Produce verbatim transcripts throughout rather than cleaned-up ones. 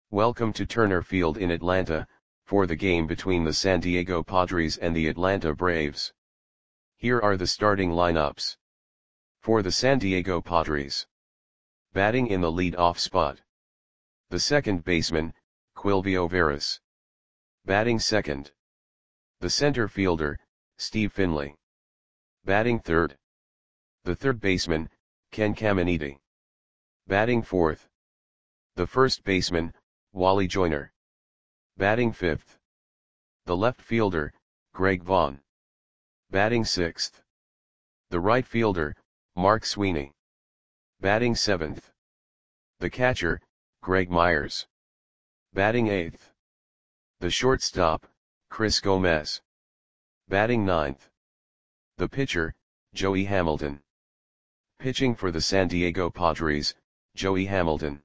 Welcome to Turner Field in Atlanta, for the game between the San Diego Padres and the Atlanta Braves. Here are the starting lineups. For the San Diego Padres. Batting in the lead-off spot. The second baseman, Quilvio Veras. Batting second. The center fielder, Steve Finley. Batting third. The third baseman, Ken Caminiti. Batting fourth. The first baseman, Wally Joyner. Batting fifth. The left fielder, Greg Vaughn. Batting sixth. The right fielder, Mark Sweeney. Batting seventh. The catcher, Greg Myers. Batting eighth. The shortstop, Chris Gomez. Batting ninth. The pitcher, Joey Hamilton. Pitching for the San Diego Padres, Joey Hamilton.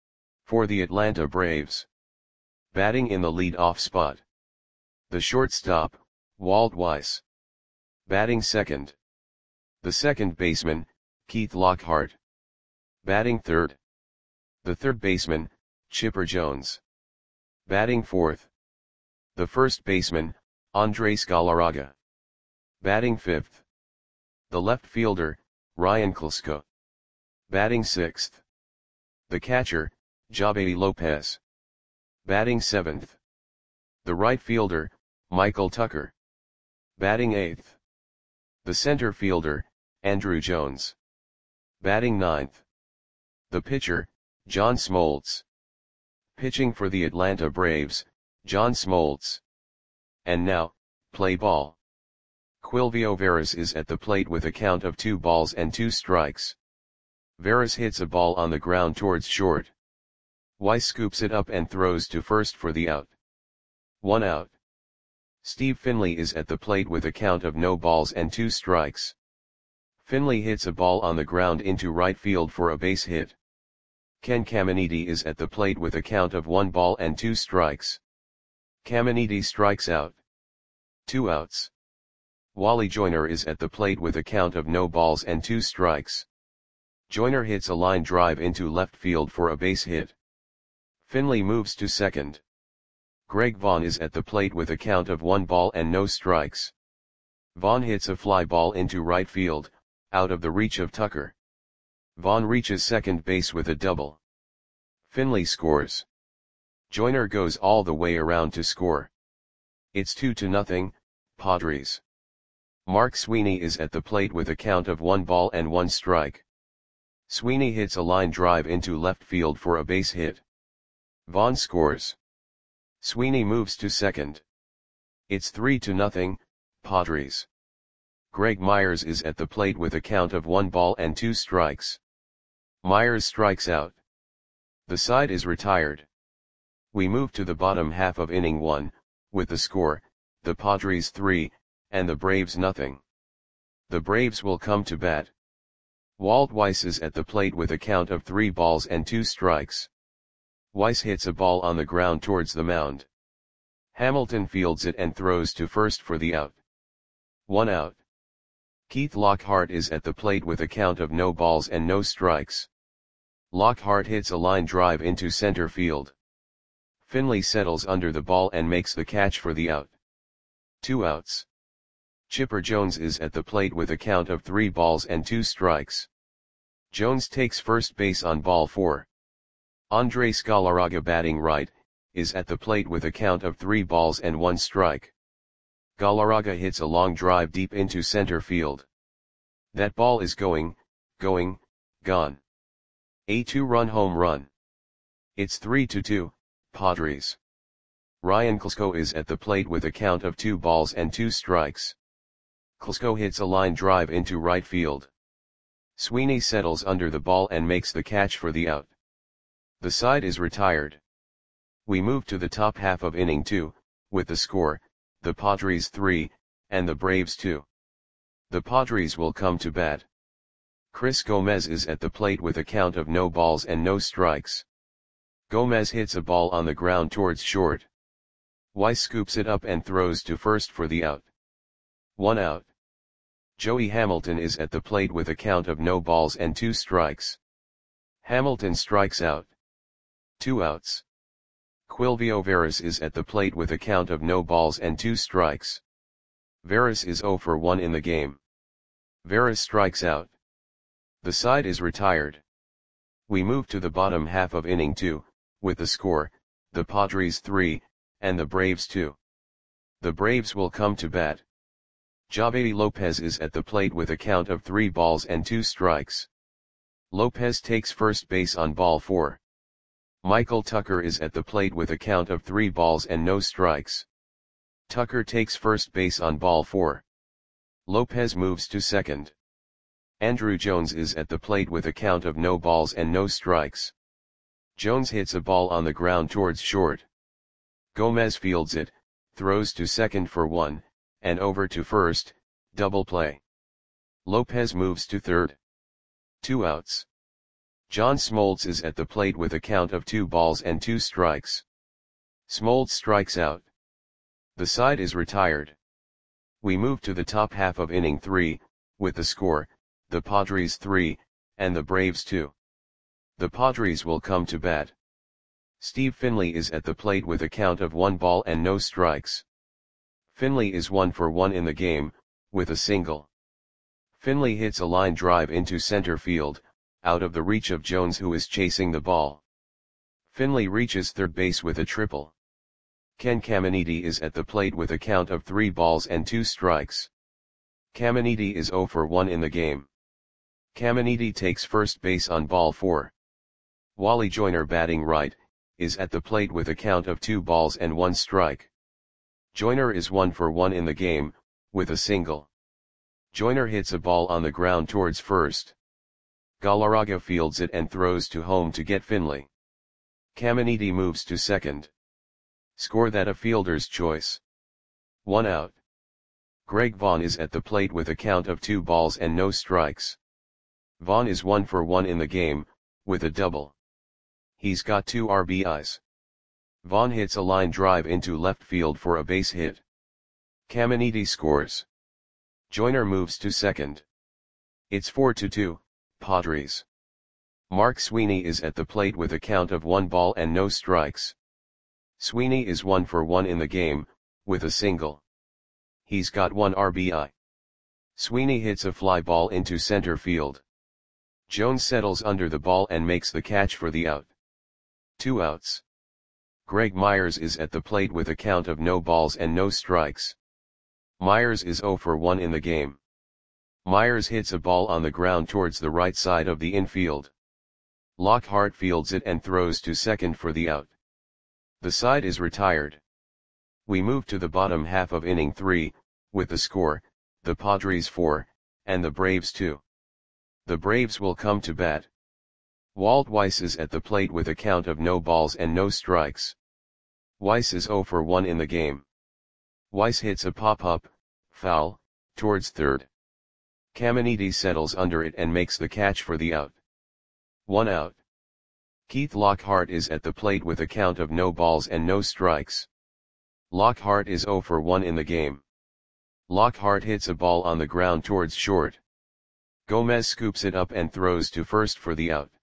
For the Atlanta Braves. Batting in the lead-off spot. The shortstop, Walt Weiss. Batting second. The second baseman, Keith Lockhart. Batting third. The third baseman, Chipper Jones. Batting fourth. The first baseman, Andres Galarraga. Batting fifth. The left fielder, Ryan Klesko. Batting sixth. The catcher, Javier Lopez. Batting seventh. The right fielder, Michael Tucker. Batting eighth. The center fielder, Andrew Jones. Batting ninth. The pitcher, John Smoltz. Pitching for the Atlanta Braves, John Smoltz. And now, play ball. Quilvio Veras is at the plate with a count of two balls and two strikes. Veras hits a ball on the ground towards short. Weiss scoops it up and throws to first for the out. One out. Steve Finley is at the plate with a count of no balls and two strikes. Finley hits a ball on the ground into right field for a base hit. Ken Caminiti is at the plate with a count of one ball and two strikes. Caminiti strikes out. Two outs. Wally Joyner is at the plate with a count of no balls and two strikes. Joyner hits a line drive into left field for a base hit. Finley moves to second. Greg Vaughn is at the plate with a count of one ball and no strikes. Vaughn hits a fly ball into right field, out of the reach of Tucker. Vaughn reaches second base with a double. Finley scores. Joyner goes all the way around to score. It's two to nothing, Padres. Mark Sweeney is at the plate with a count of one ball and one strike. Sweeney hits a line drive into left field for a base hit. Vaughn scores. Sweeney moves to second. It's three to nothing, Padres. Greg Myers is at the plate with a count of one ball and two strikes. Myers strikes out. The side is retired. We move to the bottom half of inning one, with the score, the Padres three, and the Braves nothing. The Braves will come to bat. Walt Weiss is at the plate with a count of three balls and two strikes. Weiss hits a ball on the ground towards the mound. Hamilton fields it and throws to first for the out. One out. Keith Lockhart is at the plate with a count of no balls and no strikes. Lockhart hits a line drive into center field. Finley settles under the ball and makes the catch for the out. Two outs. Chipper Jones is at the plate with a count of three balls and two strikes. Jones takes first base on ball four. Andres Galarraga, batting right, is at the plate with a count of three balls and one strike. Galarraga hits a long drive deep into center field. That ball is going, going, gone. A two-run home run. It's three to two, Padres. Ryan Klesko is at the plate with a count of two balls and two strikes. Klesko hits a line drive into right field. Sweeney settles under the ball and makes the catch for the out. The side is retired. We move to the top half of inning two, with the score, the Padres three, and the Braves two. The Padres will come to bat. Chris Gomez is at the plate with a count of no balls and no strikes. Gomez hits a ball on the ground towards short. Weiss scoops it up and throws to first for the out. One out. Joey Hamilton is at the plate with a count of no balls and two strikes. Hamilton strikes out. Two outs. Quilvio Veras is at the plate with a count of no balls and two strikes. Veras is zero for one in the game. Veras strikes out. The side is retired. We move to the bottom half of inning two, with the score, the Padres three, and the Braves two. The Braves will come to bat. Javedi Lopez is at the plate with a count of three balls and two strikes. Lopez takes first base on ball four. Michael Tucker is at the plate with a count of three balls and no strikes. Tucker takes first base on ball four. Lopez moves to second. Andruw Jones is at the plate with a count of no balls and no strikes. Jones hits a ball on the ground towards short. Gomez fields it, throws to second for one, and over to first, double play. Lopez moves to third. Two outs. John Smoltz is at the plate with a count of two balls and two strikes. Smoltz strikes out. The side is retired. We move to the top half of inning three, with the score, the Padres three, and the Braves two. The Padres will come to bat. Steve Finley is at the plate with a count of one ball and no strikes. Finley is one for one in the game, with a single. Finley hits a line drive into center field, out of the reach of Jones, who is chasing the ball. Finley reaches third base with a triple. Ken Caminiti is at the plate with a count of three balls and two strikes. Caminiti is zero for one in the game. Caminiti takes first base on ball four. Wally Joyner, batting right, is at the plate with a count of two balls and one strike. Joyner is one for one in the game, with a single. Joyner hits a ball on the ground towards first. Galarraga fields it and throws to home to get Finley. Caminiti moves to second. Score that a fielder's choice. One out. Greg Vaughn is at the plate with a count of two balls and no strikes. Vaughn is one for one in the game, with a double. He's got two R B Is. Vaughn hits a line drive into left field for a base hit. Caminiti scores. Joyner moves to second. It's four to two, Padres. Mark Sweeney is at the plate with a count of one ball and no strikes. Sweeney is one for one in the game, with a single. He's got one R B I. Sweeney hits a fly ball into center field. Jones settles under the ball and makes the catch for the out. Two outs. Greg Myers is at the plate with a count of no balls and no strikes. Myers is zero for one in the game. Myers hits a ball on the ground towards the right side of the infield. Lockhart fields it and throws to second for the out. The side is retired. We move to the bottom half of inning three, with the score, the Padres four, and the Braves two. The Braves will come to bat. Walt Weiss is at the plate with a count of no balls and no strikes. Weiss is zero for one in the game. Weiss hits a pop-up, foul, towards third. Caminiti settles under it and makes the catch for the out. One out. Keith Lockhart is at the plate with a count of no balls and no strikes. Lockhart is zero for one in the game. Lockhart hits a ball on the ground towards short. Gomez scoops it up and throws to first for the out.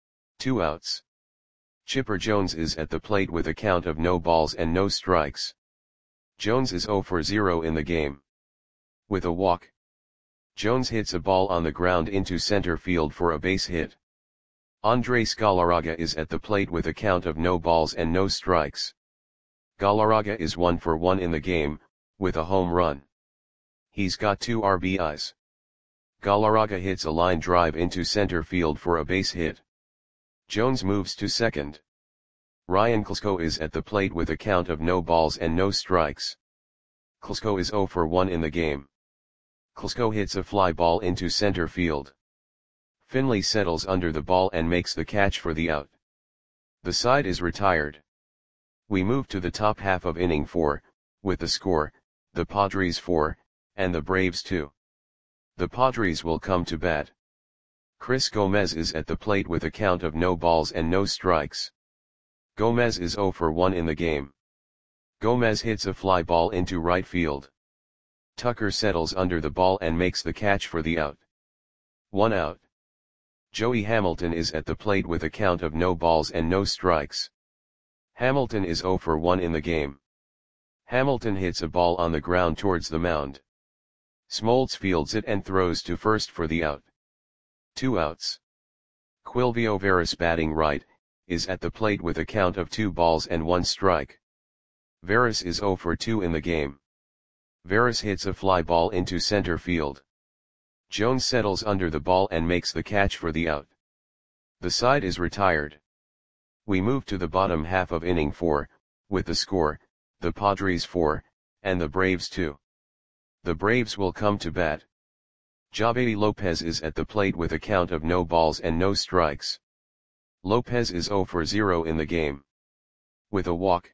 Two outs. Chipper Jones is at the plate with a count of no balls and no strikes. Jones is zero for zero in the game. With a walk. Jones hits a ball on the ground into center field for a base hit. Andres Galarraga is at the plate with a count of no balls and no strikes. Galarraga is one for one in the game, with a home run. He's got two R B Is. Galarraga hits a line drive into center field for a base hit. Jones moves to second. Ryan Klesko is at the plate with a count of no balls and no strikes. Klesko is zero for one in the game. Klesko hits a fly ball into center field. Finley settles under the ball and makes the catch for the out. The side is retired. We move to the top half of inning four, with the score, the Padres four, and the Braves two. The Padres will come to bat. Chris Gomez is at the plate with a count of no balls and no strikes. Gomez is zero for one in the game. Gomez hits a fly ball into right field. Tucker settles under the ball and makes the catch for the out. One out. Joey Hamilton is at the plate with a count of no balls and no strikes. Hamilton is zero for one in the game. Hamilton hits a ball on the ground towards the mound. Smoltz fields it and throws to first for the out. Two outs. Quilvio Veras, batting right, is at the plate with a count of two balls and one strike. Veras is zero for two in the game. Veras hits a fly ball into center field. Jones settles under the ball and makes the catch for the out. The side is retired. We move to the bottom half of inning four, with the score, the Padres four, and the Braves two. The Braves will come to bat. Javedi Lopez is at the plate with a count of no balls and no strikes. Lopez is zero for zero in the game. With a walk,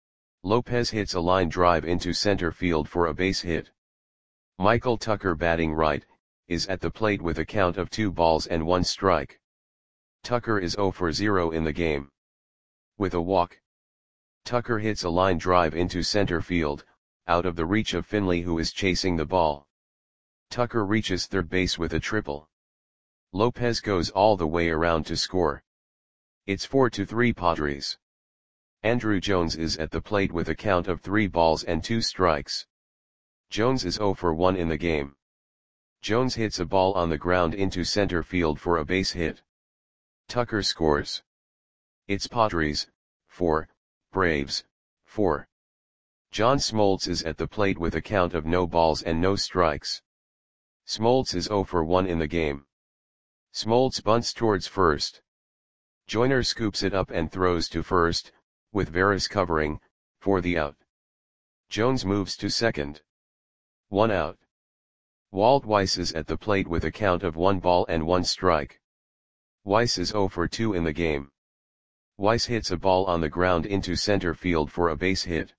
Lopez hits a line drive into center field for a base hit. Michael Tucker, batting right, is at the plate with a count of two balls and one strike. Tucker is zero for zero in the game. With a walk, Tucker hits a line drive into center field, out of the reach of Finley, who is chasing the ball. Tucker reaches third base with a triple. Lopez goes all the way around to score. It's four to three Padres. Andrew Jones is at the plate with a count of three balls and two strikes. Jones is zero for one in the game. Jones hits a ball on the ground into center field for a base hit. Tucker scores. It's Padres, four, Braves, four. John Smoltz is at the plate with a count of no balls and no strikes. Smoltz is zero for one in the game. Smoltz bunts towards first. Joyner scoops it up and throws to first, with Veras covering, for the out. Jones moves to second. One out. Walt Weiss is at the plate with a count of one ball and one strike. Weiss is zero for two in the game. Weiss hits a ball on the ground into center field for a base hit.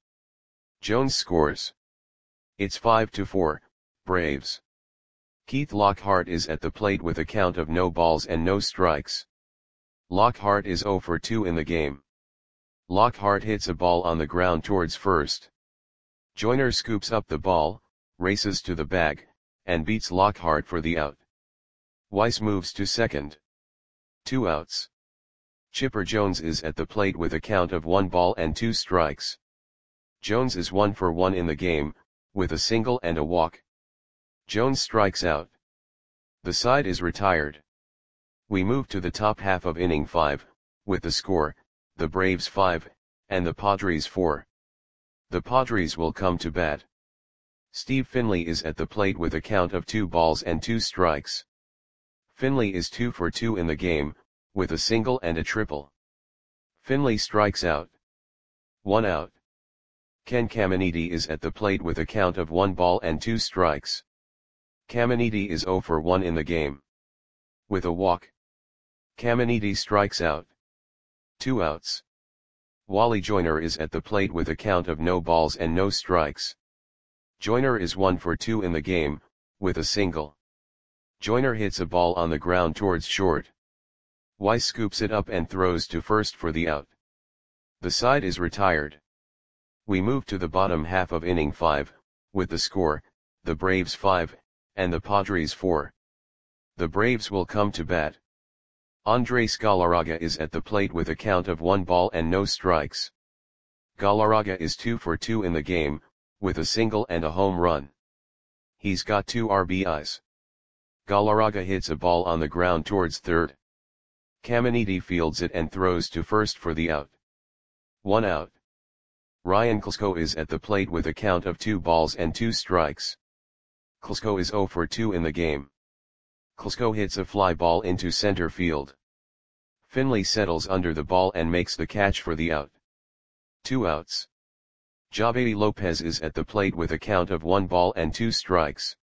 Jones scores. It's five to four, Braves. Keith Lockhart is at the plate with a count of no balls and no strikes. Lockhart is zero for two in the game. Lockhart hits a ball on the ground towards first. Joyner scoops up the ball, races to the bag, and beats Lockhart for the out. Weiss moves to second. Two outs. Chipper Jones is at the plate with a count of one ball and two strikes. Jones is one for one in the game, with a single and a walk. Jones strikes out. The side is retired. We move to the top half of inning five, with the score, the Braves five, and the Padres four. The Padres will come to bat. Steve Finley is at the plate with a count of two balls and two strikes. Finley is two for two in the game, with a single and a triple. Finley strikes out. One out. Ken Caminiti is at the plate with a count of one ball and two strikes. Caminiti is zero for one in the game. With a walk, Caminiti strikes out. Two outs. Wally Joyner is at the plate with a count of no balls and no strikes. Joyner is one for two in the game, with a single. Joyner hits a ball on the ground towards short. Weiss scoops it up and throws to first for the out. The side is retired. We move to the bottom half of inning five, with the score, the Braves five, and the Padres four. The Braves will come to bat. Andres Galarraga is at the plate with a count of one ball and no strikes. Galarraga is two for two in the game, with a single and a home run. He's got two R B Is. Galarraga hits a ball on the ground towards third. Caminiti fields it and throws to first for the out. One out. Ryan Klesko is at the plate with a count of two balls and two strikes. Klesko is zero for two in the game. Klesko hits a fly ball into center field. Finley settles under the ball and makes the catch for the out. Two outs. Javedi Lopez is at the plate with a count of one ball and two strikes.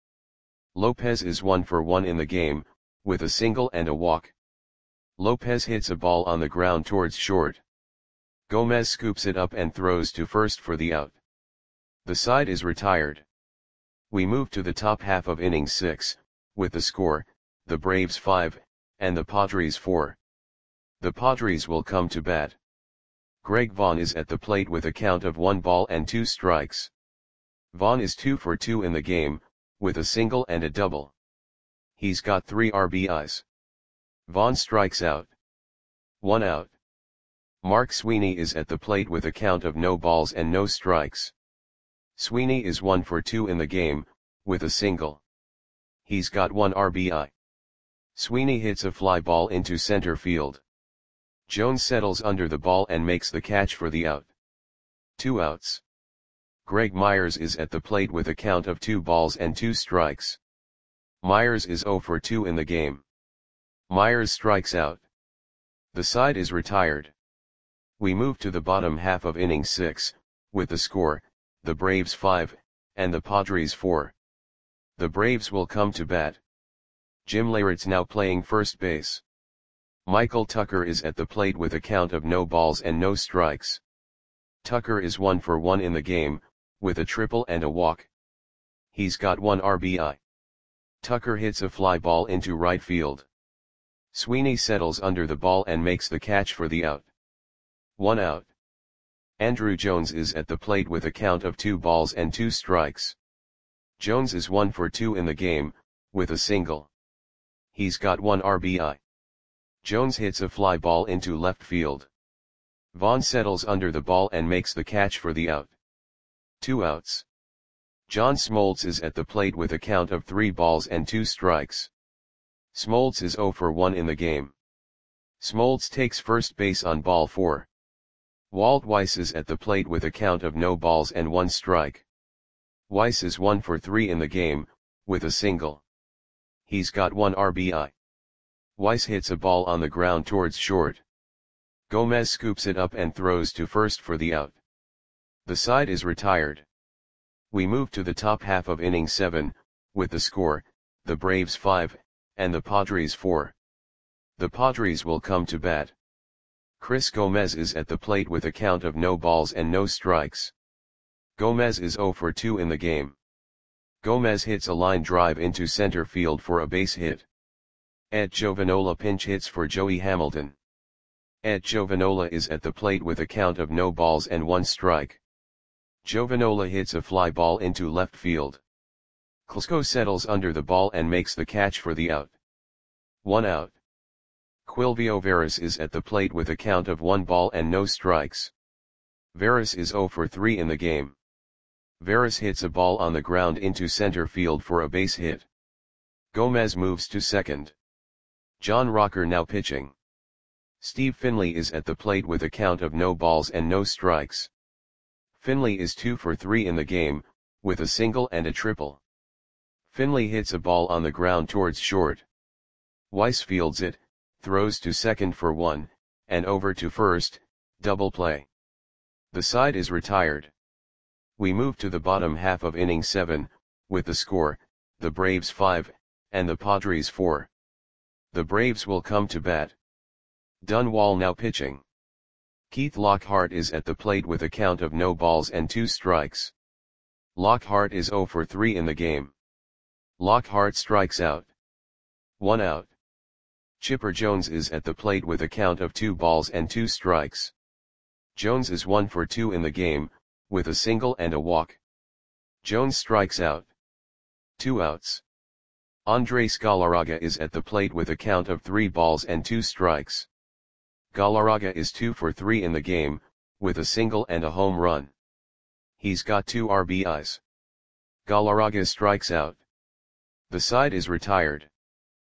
Lopez is one for one in the game, with a single and a walk. Lopez hits a ball on the ground towards short. Gomez scoops it up and throws to first for the out. The side is retired. We move to the top half of inning six, with the score, the Braves five, and the Padres four. The Padres will come to bat. Greg Vaughn is at the plate with a count of one ball and two strikes. Vaughn is two for two in the game, with a single and a double. He's got three R B Is. Vaughn strikes out. One out. Mark Sweeney is at the plate with a count of no balls and no strikes. Sweeney is one for two in the game, with a single. He's got one R B I. Sweeney hits a fly ball into center field. Jones settles under the ball and makes the catch for the out. Two outs. Greg Myers is at the plate with a count of two balls and two strikes. Myers is zero for two in the game. Myers strikes out. The side is retired. We move to the bottom half of inning six, with the score, the Braves five, and the Padres four. The Braves will come to bat. Jim Leyritz now playing first base. Michael Tucker is at the plate with a count of no balls and no strikes. Tucker is one for one in the game, with a triple and a walk. He's got one R B I. Tucker hits a fly ball into right field. Sweeney settles under the ball and makes the catch for the out. One out. Andruw Jones is at the plate with a count of two balls and two strikes. Jones is one for two in the game, with a single. He's got one R B I. Jones hits a fly ball into left field. Vaughn settles under the ball and makes the catch for the out. Two outs. John Smoltz is at the plate with a count of three balls and two strikes. Smoltz is zero for one in the game. Smoltz takes first base on ball four. Walt Weiss is at the plate with a count of no balls and one strike. Weiss is one for three in the game, with a single. He's got one R B I. Weiss hits a ball on the ground towards short. Gomez scoops it up and throws to first for the out. The side is retired. We move to the top half of inning seven, with the score, the Braves five, and the Padres four. The Padres will come to bat. Chris Gomez is at the plate with a count of no balls and no strikes. Gomez is zero for two in the game. Gomez hits a line drive into center field for a base hit. Ed Giovanola pinch hits for Joey Hamilton. Ed Giovanola is at the plate with a count of no balls and one strike. Giovanola hits a fly ball into left field. Klesko settles under the ball and makes the catch for the out. One out. Quilvio Veras is at the plate with a count of one ball and no strikes. Veras is zero for three in the game. Veras hits a ball on the ground into center field for a base hit. Gomez moves to second. John Rocker now pitching. Steve Finley is at the plate with a count of no balls and no strikes. Finley is two for three in the game, with a single and a triple. Finley hits a ball on the ground towards short. Weiss fields it, throws to second for one, and over to first, double play. The side is retired. We move to the bottom half of inning seven, with the score, the Braves five, and the Padres four. The Braves will come to bat. Dunwall now pitching. Keith Lockhart is at the plate with a count of no balls and two strikes. Lockhart is zero for three in the game. Lockhart strikes out. One out. Chipper Jones is at the plate with a count of two balls and two strikes. Jones is one for two in the game, with a single and a walk. Jones strikes out. Two outs. Andres Galarraga is at the plate with a count of three balls and two strikes. Galarraga is two for three in the game, with a single and a home run. He's got two R B Is. Galarraga strikes out. The side is retired.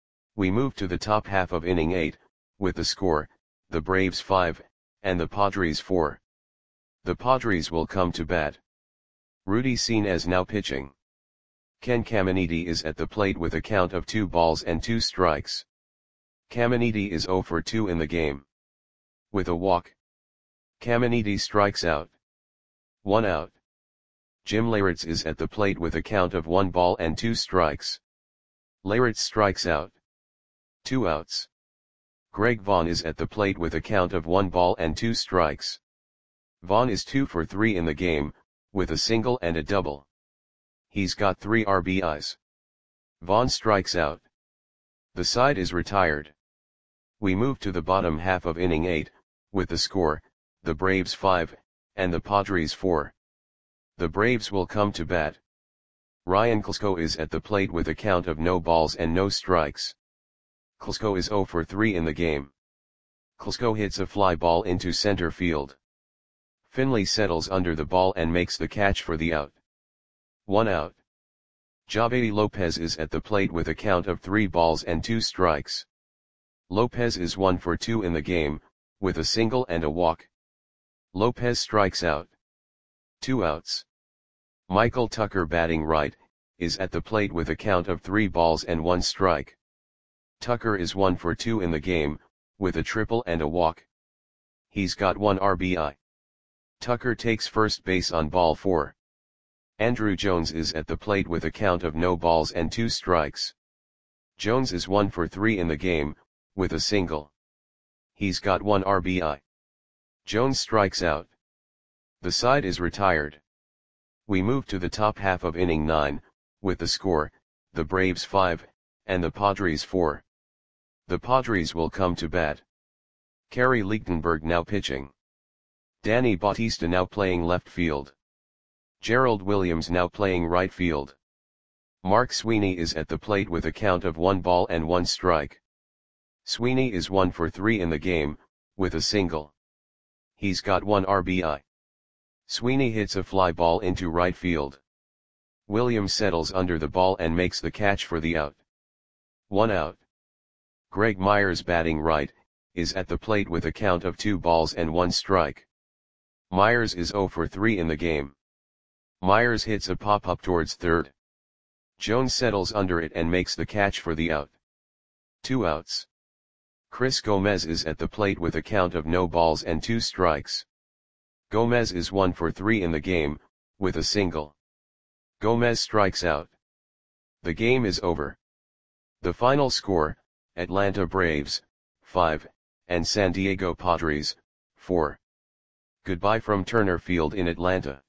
We move to the top half of inning eight, with the score, the Braves five, and the Padres four. The Padres will come to bat. Rudy Senes now pitching. Ken Caminiti is at the plate with a count of two balls and two strikes. Caminiti is zero for two in the game. With a walk. Caminiti strikes out. One out. Jim Leyritz is at the plate with a count of one ball and two strikes. Leyritz strikes out. Two outs. Greg Vaughn is at the plate with a count of one ball and two strikes. Vaughn is two for three in the game, with a single and a double. He's got three R B Is. Vaughn strikes out. The side is retired. We move to the bottom half of inning eight, with the score, the Braves five, and the Padres four. The Braves will come to bat. Ryan Klesko is at the plate with a count of no balls and no strikes. Klesko is zero for three in the game. Klesko hits a fly ball into center field. Finley settles under the ball and makes the catch for the out. One out. Javedi Lopez is at the plate with a count of three balls and two strikes. Lopez is one for two in the game, with a single and a walk. Lopez strikes out. Two outs. Michael Tucker, batting right, is at the plate with a count of three balls and one strike. Tucker is one for two in the game, with a triple and a walk. He's got one R B I. Tucker takes first base on ball four. Andrew Jones is at the plate with a count of no balls and two strikes. Jones is one for three in the game, with a single. He's got one R B I. Jones strikes out. The side is retired. We move to the top half of inning nine, with the score, the Braves five, and the Padres four. The Padres will come to bat. Kerry Lichtenberg now pitching. Danny Bautista now playing left field. Gerald Williams now playing right field. Mark Sweeney is at the plate with a count of one ball and one strike. Sweeney is one for three in the game, with a single. He's got one R B I. Sweeney hits a fly ball into right field. Williams settles under the ball and makes the catch for the out. One out. Greg Myers, batting right, is at the plate with a count of two balls and one strike. Myers is zero for three in the game. Myers hits a pop-up towards third. Jones settles under it and makes the catch for the out. Two outs. Chris Gomez is at the plate with a count of no balls and two strikes. Gomez is one for three in the game, with a single. Gomez strikes out. The game is over. The final score, Atlanta Braves, five, and San Diego Padres, four. Goodbye from Turner Field in Atlanta.